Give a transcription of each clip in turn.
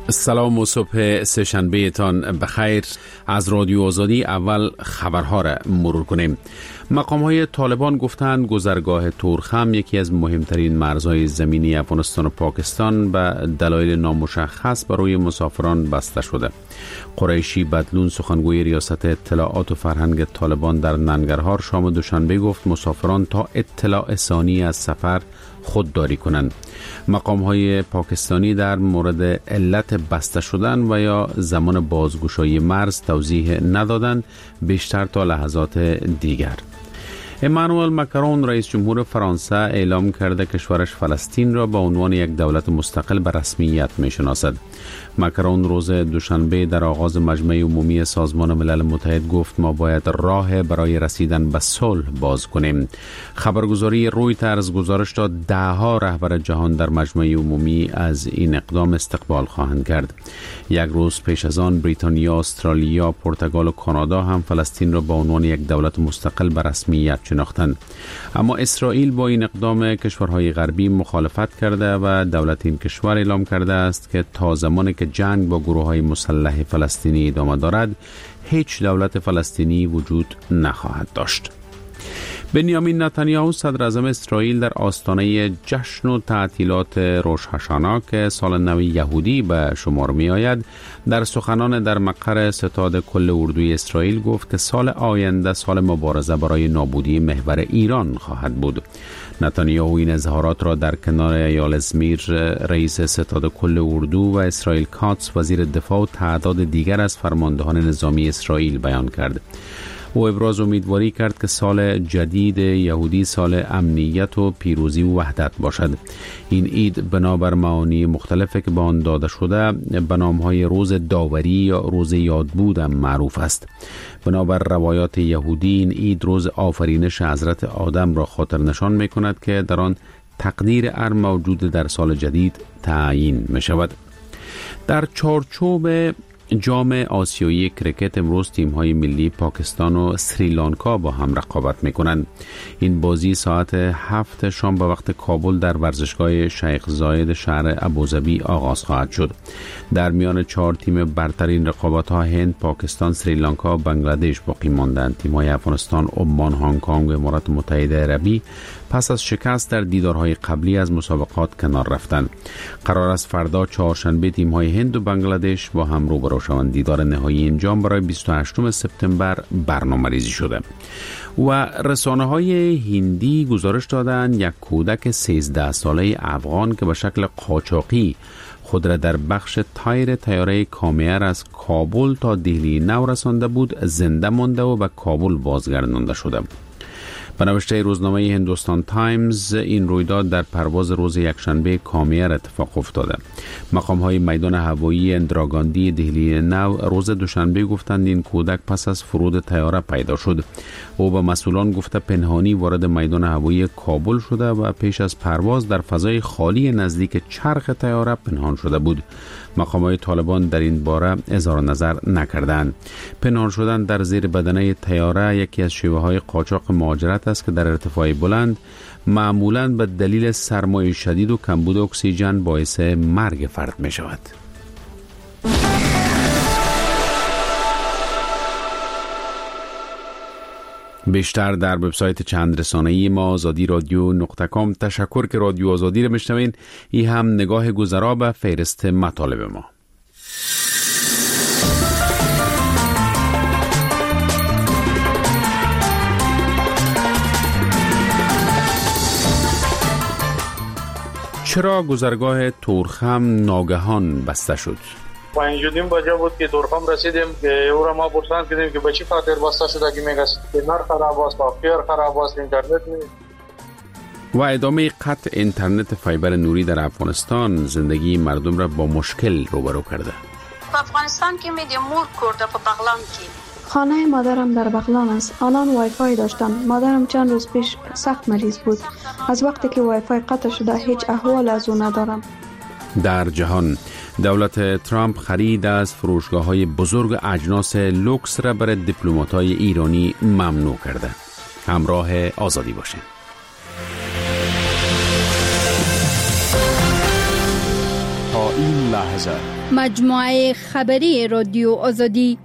سلام و صبح سه‌شنبه تان بخیر. از رادیو آزادی اول خبرها را مرور کنیم. مقام‌های طالبان گفتند گذرگاه تورخم یکی از مهمترین مرزهای زمینی افغانستان و پاکستان به دلایل نامشخص برای مسافران بسته شده. قریشی بدلون سخنگوی ریاست اطلاعات و فرهنگ طالبان در ننگرهار شام دوشنبه گفت مسافران تا اطلاع ثانی از سفر خودداری کنند. مقام‌های پاکستانی در مورد علت بسته شدن و یا زمان بازگشایی مرز توضیح ندادند بیشتر تا لحظات دیگر. امانوئل ماکرون رئیس جمهور فرانسه اعلام کرده کشورش فلسطین را به عنوان یک دولت مستقل به رسمیت می‌شناسد. ماکرون روز دوشنبه در آغاز مجمع عمومی سازمان ملل متحد گفت ما باید راه برای رسیدن به صلح باز کنیم. خبرگزاری رویترز گزارش داد ده‌ها رهبر جهان در مجمع عمومی از این اقدام استقبال خواهند کرد. یک روز پیش از آن بریتانیا، استرالیا، پرتغال و کانادا هم فلسطین را به عنوان یک دولت مستقل به رسمیت شناختند. اما اسرائیل با این اقدام کشورهای غربی مخالفت کرده و دولت این کشور اعلام کرده است که تا زمانی که جنگ با گروه‌های مسلح فلسطینی ادامه دارد هیچ دولت فلسطینی وجود نخواهد داشت. بنیامین نتانیاهو صدر اعظم اسرائیل در آستانه جشن و تعطیلات روش هاشانا که سال نو یهودی به شمار می آید در سخنان در مقر ستاد کل اردوی اسرائیل گفت که سال آینده سال مبارزه برای نابودی محور ایران خواهد بود. نتانیاهو این اظهارات را در کنار ایال ازمیر رئیس ستاد کل اردو و اسرائیل کاتس وزیر دفاع و تعداد دیگر از فرماندهان نظامی اسرائیل بیان کرد. او ابراز امیدواری کرد که سال جدید یهودی سال امنیت و پیروزی و وحدت باشد. این عید بنابر معانی مختلفی که به آن داده شده به نام‌های روز داوری یا روز یادبود هم معروف است. بنابر روایات یهودی این عید روز آفرینش حضرت آدم را خاطر نشان می‌کند که در آن تقدیر هر موجود در سال جدید تعیین می‌شود. در چارچوب جام آسیایی کرکت امروز تیم‌های ملی پاکستان و سریلانکا با هم رقابت می‌کنند. این بازی ساعت 7 شام به وقت کابل در ورزشگاه شیخ زاید شهر ابوظبی آغاز خواهد شد. در میان 4 تیم برتر این رقابت‌ها هند، پاکستان، سریلانکا و بنگلادش باقی ماندند. تیم‌های افغانستان، عمان، هنگ کنگ و امارات متحده عربی پس از شکست در دیدارهای قبلی از مسابقات کنار رفتند. قرار است فردا چهارشنبه تیم‌های هند و بنگلادش با هم روبرو شوند. دیدار نهایی این جام برای 28 سپتامبر برنامه‌ریزی شده. و رسانه‌های هندی گزارش دادند یک کودک 13 ساله افغان که به شکل قاچاقی خود را در بخش تایر طیاره کامیر از کابل تا دهلی نو رسانده بود زنده مانده و به کابل بازگردانده شده. به نوشته روزنامه هندوستان تایمز این رویداد در پرواز روز یکشنبه کامیر اتفاق افتاده. مقام‌های میدان هوایی اندراگاندی دهلی نو روز دوشنبه گفتند این کودک پس از فرود طیاره پیدا شد. او به مسئولان گفته پنهانی وارد میدان هوایی کابل شده و پیش از پرواز در فضای خالی نزدیک چرخ طیاره پنهان شده بود. مقامات طالبان در این باره اظهار نظر نکردند. پنهان شدن در زیر بدنه طیاره یکی از شیوه‌های قاچاق مهاجرت است که در ارتفاع بلند معمولاً به دلیل سرمای شدید و کمبود اکسیژن باعث مرگ فرد می شود. بیشتر در وبسایت چند رسانه‌ای ما azadi.radio.com. تشکر که رادیو آزادی رو میشنوین. این هم نگاه گذرا به فهرست مطالب ما. چرا گذرگاه تورخم ناگهان بسته شد؟ اینجوریم بجا بود که تورخم رسیدیم که او را ما پرسان کردیم که به چی خاطر بسته شده که میگه سیگنال خراب است، سافت خراب است، اینترنت نیست. و ادامه قطع اینترنت فایبر نوری در افغانستان زندگی مردم را با مشکل روبرو کرده. افغانستان که میدیم مور کرده په بغلان کې. خانه مادرم در بغلان است. آنان وای فای داشتن. مادرم چند روز پیش سخت مریض بود. از وقتی که وای فای قطع شده هیچ احوال از او ندارم. در جهان دولت ترامپ خرید از فروشگاه‌های بزرگ اجناس لوکس را برای دیپلمات‌های ایرانی ممنوع کرده. همراه آزادی باشید. تا این لحظه. مجموعه خبری رادیو آزادی.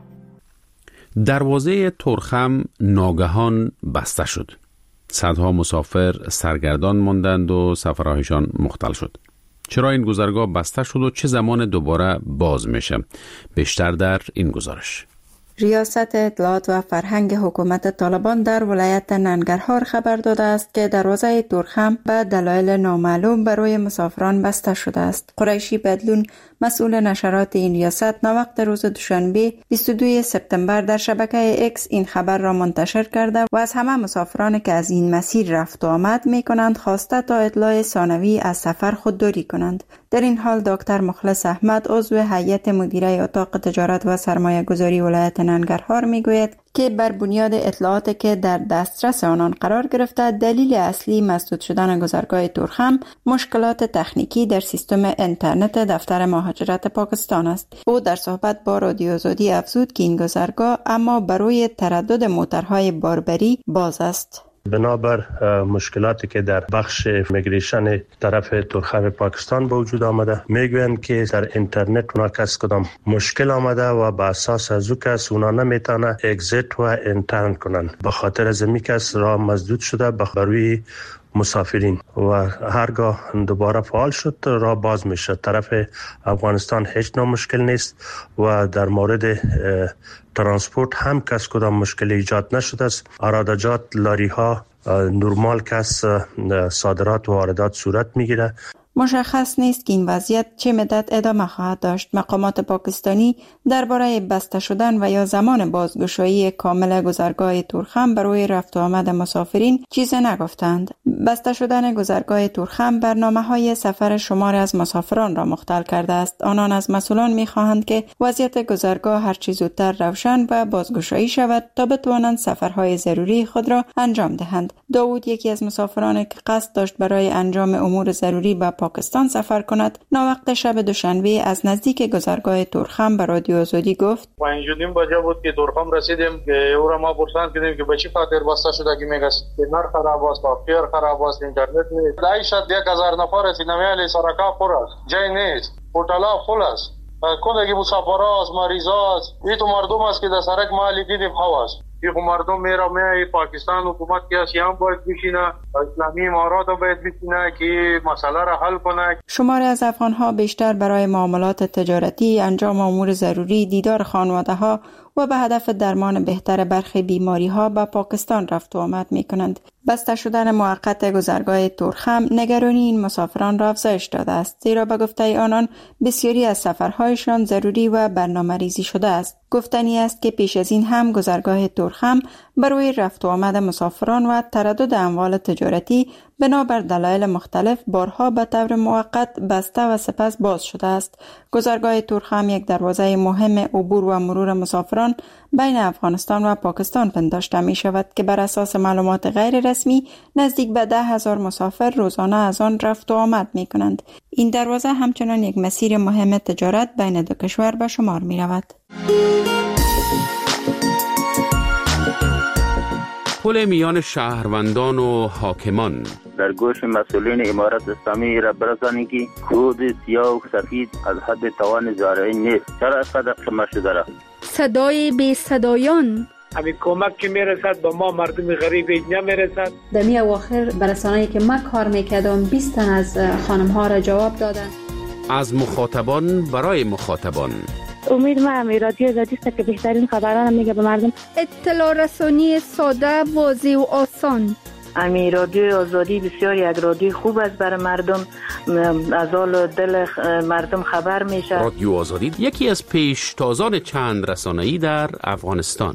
دروازه تورخم ناگهان بسته شد. صدها مسافر سرگردان ماندند و سفرهایشان مختل شد. چرا این گذرگاه بسته شد و چه زمان دوباره باز میشه؟ بیشتر در این گزارش. ریاست اطلاعات و فرهنگ حکومت طالبان در ولایت ننگرهار خبر داده است که دروازه تورخم به دلایل نامعلوم برای مسافران بسته شده است. قریشی بدلون، مسئول نشرات این ریاست، ناوقت روز دوشنبه 22 سپتامبر در شبکه اکس این خبر را منتشر کرده و از همه مسافران که از این مسیر رفت و آمد می کنند خواسته تا اطلاع ثانوی از سفر خودداری کنند. در این حال دکتر مخلص احمد، عضو هیئت مدیره اتاق تجارت و سرمایه گذاری ولایت ننگرهار می گوید که بر بنیاد اطلاعاتی که در دسترس آنان قرار گرفته، دلیل اصلی مسدود شدن گذرگاه تورخم مشکلات تکنیکی در سیستم اینترنت دفتر مهاجرت پاکستان است. او در صحبت با رادیو آزادی افزود که این گذرگاه اما برای تردد موترهای باربری باز است. بنابر مشکلاتی که در بخش میگریشن طرف تورخم پاکستان به وجود آمده، میگویند که در اینترنت اونا کس کدام مشکل آمده و به اساس از او کس اونا نمیتونه اگزیت و انترن کنن. به خاطر از این کس راه مسدود شده برای مسافرین و هرگاه دوباره فعال شد راه باز میشه. طرف افغانستان هیچ نوع مشکل نیست و در مورد ترانسپورت هم کس کدام مشکل ایجاد نشده است. ارادجات، لاری ها نرمال کس صادرات و واردات صورت میگیره. مشخص نیست که این وضعیت چه مدت ادامه خواهد داشت. مقامات پاکستانی درباره بسته شدن و یا زمان بازگشایی کامل گذرگاه تورخم برای رفت و آمد مسافرین چیزی نگفتند. بسته شدن گذرگاه تورخم برنامه‌های سفر شمار از مسافران را مختل کرده است. آنان از مسئولان می‌خواهند که وضعیت گذرگاه هر چه زودتر روشن و بازگشایی شود تا بتوانند سفرهای ضروری خود را انجام دهند. داوود، یکی از مسافران که قصد داشت برای انجام امور ضروری به پاکستان سفر کند، ناوقت شب دوشنبه از نزدیک گذرگاه تورخم به رادیو آزادی گفت: 5:30 بجه بود که تورخم رسیدیم که او را ما پرسان کردیم که به چی خاطر بسته شده، که میگه سیگنال خراب است، سافر خراب است، اینترنت نیست. 10,000 نفر است، نمیالی سرکا پر است، جای نیست، هتل‌ها فول است. کدی مسافرها است، مریضا است. این تو مردم است که در سرک مالی دیدیم خواست. این مردم میره پاکستان حکومت که هم باید بشینه، اسلامی امارات باید بشینه که مسئله را حل کنه. شماری از افغان‌ها بیشتر برای معاملات تجارتی، انجام امور ضروری، دیدار خانواده‌ها و به هدف درمان بهتر برخی بیماری‌ها به پاکستان رفت و آمد می‌کنند. بسته شدن موقت گذرگاه تورخم نگرانی این مسافران را افزایش داده است، زیرا به گفته آنان بسیاری از سفرهایشان ضروری و برنامه‌ریزی شده است. گفتنی است که پیش از این هم گذرگاه تورخم برای رفت و آمد مسافران و تردد اموال تجارتی بنابر دلایل مختلف بارها به طور موقت بسته و سپس باز شده است. گذرگاه تورخم یک دروازه مهم عبور و مرور مسافران بین افغانستان و پاکستان پنداشته می شود که بر اساس معلومات غیر رسمی نزدیک به 10,000 مسافر روزانه از آن رفت و آمد می کنند. این دروازه همچنان یک مسیر مهم تجارت بین دو کشور به شمار می رود. پل میان شهروندان و حاکمان در گوش مسئولین امارت اسلامی را برسانید که کود سیاه و سفید از حد توان زارعین نیست. چرا اینقدر خمه شده را؟ صدای بی صدایان. همین کمک که میرسد به ما مردم غریب نمیرسد. در می اواخر برسانه‌ای که من کار میکردم 20 تن از خانم‌ها را جواب دادن. از مخاطبان برای مخاطبان. امید ما رادیو آزادی است که بهترین خبران میگه به مردم. اطلاع رسانی ساده، واضح و آسان. امی رادیو آزادی بسیار یک رادیو خوب است برای مردم، از حال دل مردم خبر میشه. رادیو آزادی یکی از پیشتازان چند رسانه‌ای در افغانستان.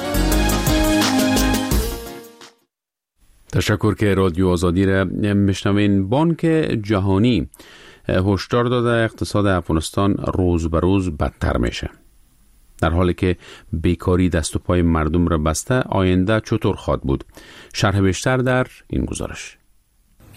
تشکر که رادیو آزادی را میشنوین. بانک جهانی هشدار داده اقتصاد افغانستان روز به روز بدتر میشه. در حالی که بیکاری دست و پای مردم را بسته، آینده چطور خواهد بود؟ شرح بیشتر در این گزارش.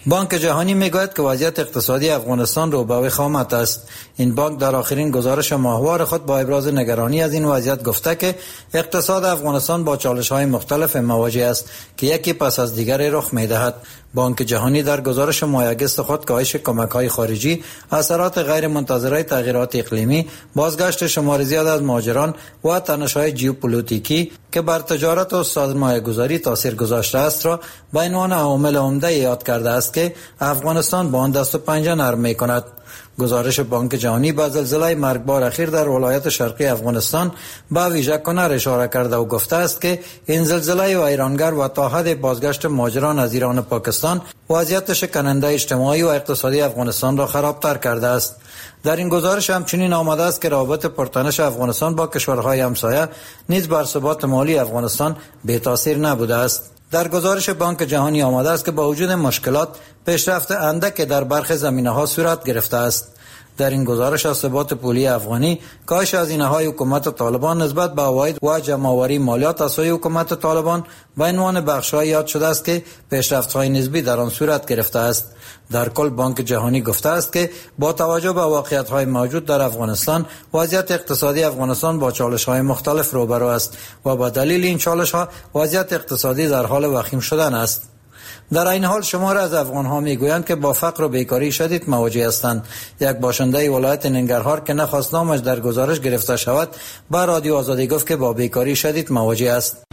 بانک جهانی میگوید که وضعیت اقتصادی افغانستان رو به وخامت است. این بانک در آخرین گزارش ماهوار خود با ابراز نگرانی از این وضعیت گفته که اقتصاد افغانستان با چالش‌های مختلف مواجه است که یکی پس از دیگری رخ می‌دهد. بانک جهانی در گزارش ماه آگوست خود کاهش کمک‌های خارجی، اثرات غیر منتظره تغییرات اقلیمی، بازگشت شمار زیاد از مهاجران و تنش‌های ژئوپلیتیکی که بر تجارت و سرمایه‌گذاری تاثیر گذاشته است را به عنوان عامل عمده یاد کرده است که افغانستان با آن دست و پنجه نرم می‌کند. گزارش بانک جهانی به زلزله مرگبار اخیر در ولایت شرقی افغانستان به ویژه کنر اشاره کرده و گفته است که این زلزله ویرانگر و تا حد بازگشت مهاجران از ایران و پاکستان وضعیت شکننده اجتماعی و اقتصادی افغانستان را خرابتر کرده است. در این گزارش همچنین آمده است که روابط پرتنش افغانستان با کشورهای همسایه نیز بر ثبات مالی افغانستان بی تاثیر نبوده است. در گزارش بانک جهانی آمده است که با وجود مشکلات پیشرفت اندک در برخی زمینه‌ها صورت گرفته است. در این گزارش از ثبات پولی افغانی، کاهش هزینه‌های حکومت طالبان نسبت به عواید و جمع‌آوری مالیات از سوی حکومت طالبان به عنوان بخش‌های یاد شده است که پیشرفت‌های نسبی در آن صورت گرفته است. در کل بانک جهانی گفته است که با توجه به واقعیت‌های موجود در افغانستان، وضعیت اقتصادی افغانستان با چالش‌های مختلف روبرو است و به دلیل این چالش‌ها وضعیت اقتصادی در حال وخیم شدن است. در این حال شمار از افغان‌ها میگویند که با فقر و بیکاری شدید مواجه هستند. یک باشنده ولایت ننگرهار که نخواست نامش در گزارش گرفته شود، با رادیو آزادی گفت که با بیکاری شدید مواجه است.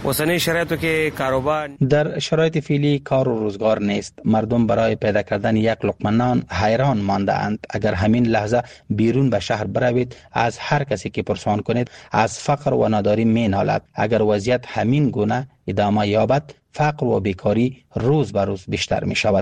در شرایط فعلی کار و روزگار نیست. مردم برای پیدا کردن یک لقمه نان حیران مانده اند. اگر همین لحظه بیرون به شهر بروید، از هر کسی که پرسان کنید از فقر و نداری مینالد. اگر وضعیت همین گونه ادامه یابد، فقر و بیکاری روز به روز بیشتر می شود.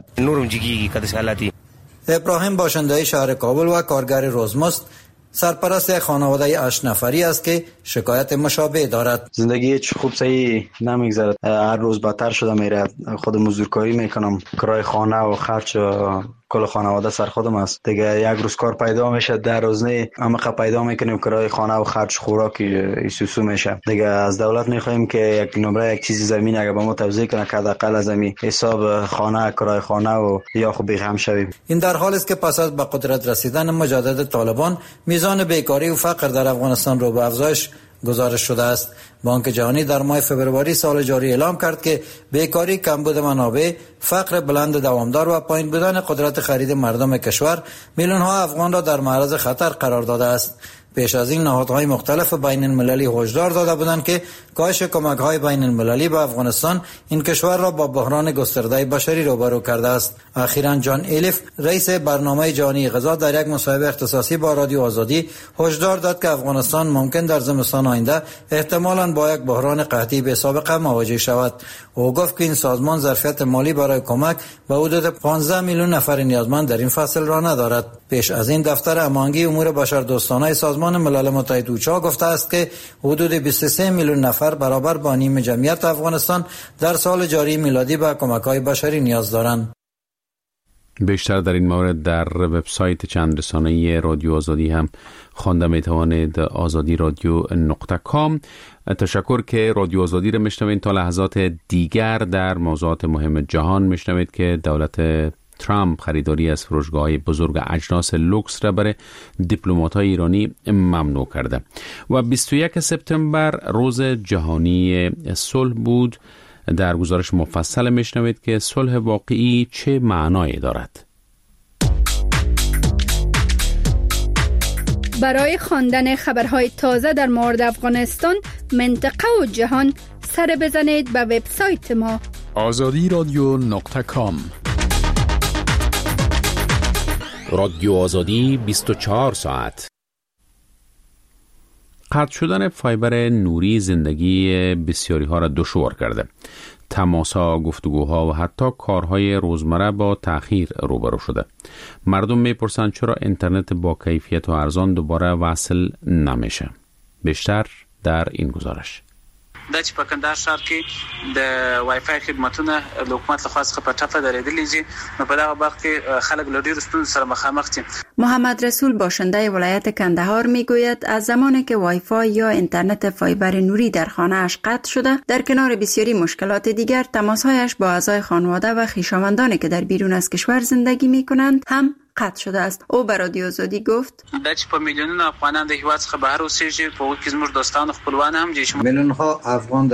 ابراهیم باشنده شهر کابل و کارگر روزمست سرپرست یک خانواده 8 نفری است که شکایت مشابه دارد. زندگی هیچ خوب صحیح نمیگذرد. هر روز بدتر شده میره. خود مزدورکاری میکنم، کرای خانه و خرج کل خانواده سر خودم است. دیگه یک روز کار پیدا میشه، در روز نه عمق پیدا میکنیم، کرای خانه و خرج خوراک ایسوسو میشه. دیگه از دولت میخوایم که یک نمره یک چیزی زمین اگه به ما توزیع کنه که حداقل از این حساب خانه، کرای خانه و یا خوب بهم شویم. این در حالی است که پس از به قدرت رسیدن مجدد طالبان، میزان بیکاری و فقر در افغانستان رو به افزایش گزارش شده است. بانک جهانی در ماه فوریه سال جاری اعلام کرد که بیکاری، کمبود منابع، فقر بلند دوامدار و پایین بودن قدرت خرید مردم کشور میلیون‌ها افغان را در معرض خطر قرار داده است. پیش از این نهادهای مختلف بین المللی هشدار داده بودند که کاهش کمک‌های بین المللی به افغانستان این کشور را با بحران گسترده بشری روبرو کرده است. اخیراً جان ایلیف، رئیس برنامه جهانی غذا، در یک مصاحبه اختصاصی با رادیو آزادی هشدار داد که افغانستان ممکن در زمستان آینده احتمالاً با یک بحران قحطی بی سابقه مواجه شود. او گفت که این سازمان ظرفیت مالی برای کمک به حدود 15 میلیون نفر نیازمند در این فصل را ندارد. پیش از این دفتر هماهنگی امور بشردوستانه سازمان ملل متحد اوچا گفته است که حدود 23 میلیون نفر برابر با نیم جمعیت افغانستان در سال جاری میلادی به کمک‌های بشری نیاز دارند. بیشتر در این مورد در وبسایت چند رسانه‌ای رادیو آزادی هم خوانده میتوانید. azadi-radio.com. تشکر که رادیو آزادی را میشنوید. تا لحظات دیگر در موضوعات مهم جهان میشنوید که دولت ترامپ خریداری از فروشگاه‌های بزرگ اجناس لوکس را برای دیپلمات‌های ایرانی ممنوع کرده و 21 سپتامبر روز جهانی صلح بود. در گزارش مفصل میشنوید که صلح واقعی چه معنایی دارد. برای خواندن خبرهای تازه در مورد افغانستان، منطقه و جهان، سر بزنید به وبسایت ما azadi-radio.com. رادیو آزادی 24 ساعت. قطع شدن فایبر نوری زندگی بسیاری ها را دشوار کرده. تماس‌ها، گفتگوها و حتی کارهای روزمره با تأخیر روبرو شده. مردم میپرسند چرا اینترنت با کیفیت و ارزان دوباره وصل نمیشه. بیشتر در این گزارش. د چې په کندهار شهر کې د وای فای خدماتونه د حکومت لخوا څخه په ټپه درېدلې دي، نو په دغه وخت کې خلک له ډېرو ستونزو سره مخامخ دي. محمد رسول باشنده ولایت کندهار میگوید از زمانی که وای فای یا اینترنت فایبر نوری در خانه اش قطع شده، در کنار بسیاری مشکلات دیگر تماسهایش با اعضای خانواده و خویشاوندانی که در بیرون از کشور زندگی میکنند هم قطع شده است. او به رادیو آزادی گفت د چې په میلیونونو افغانان د هیواد څخه بهر اوسېږي، په وګ کې زموږ دوستان خپلوان هم دي. میلیون‌ها افغان